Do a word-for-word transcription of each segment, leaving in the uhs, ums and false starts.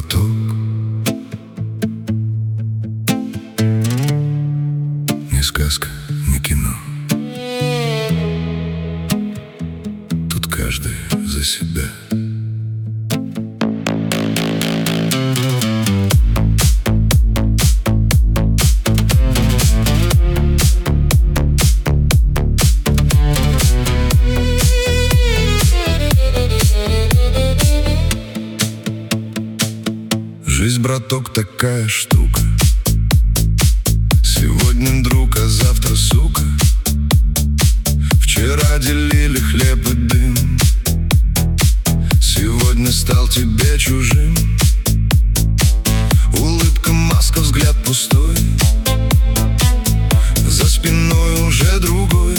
браток. Не сказка, не кино. Тут каждый за себя. Жизнь, браток, такая штука. Сегодня друг, а завтра сука. Вчера делили хлеб и дым, сегодня стал тебе чужим. Улыбка, маска, взгляд пустой, за спиной уже другой.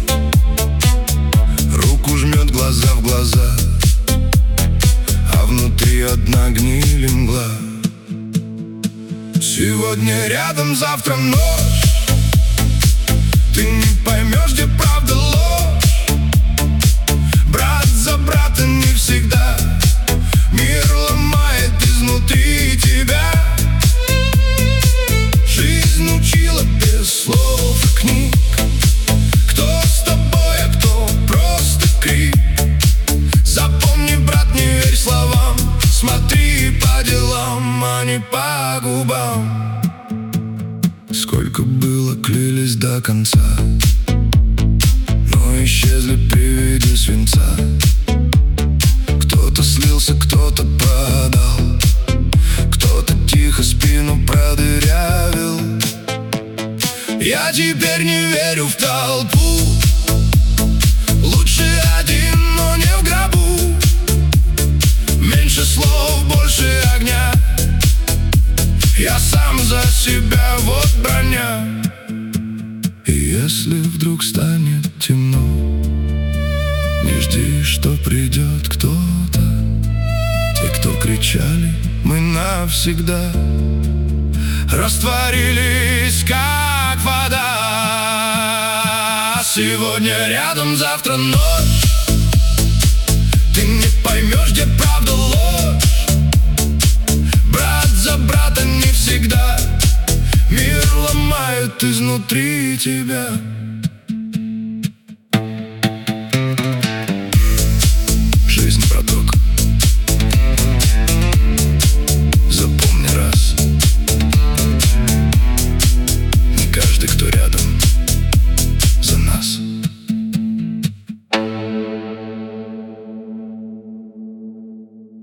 Руку жмет, глаза в глаза, а внутри одна гниль и мгла. Сегодня рядом, завтра ночь. Ты не поймешь, где правда, ложь. Брат за брата не всегда. Мир ломает изнутри тебя. Жизнь учила без слов и книг. Кто с тобой, а кто просто крик. Запомни, брат, не верь словам. Смотри по делам, а не по губам. Сколько было, клялись до конца, но исчезли при виде свинца. Кто-то слился, кто-то продал, кто-то тихо спину продырявил. Я теперь не верю в толпу. Лучше один, но не в гробу. Меньше слов, больше огня. Я сам за себя, вот броня. И если вдруг станет темно, не жди, что придет кто-то. Те, кто кричали, мы навсегда растворились, как вода. Сегодня рядом, завтра ночь. Ты не поймешь, где правда, ложь. Брат за брата не всегда. Мир ломает изнутри тебя.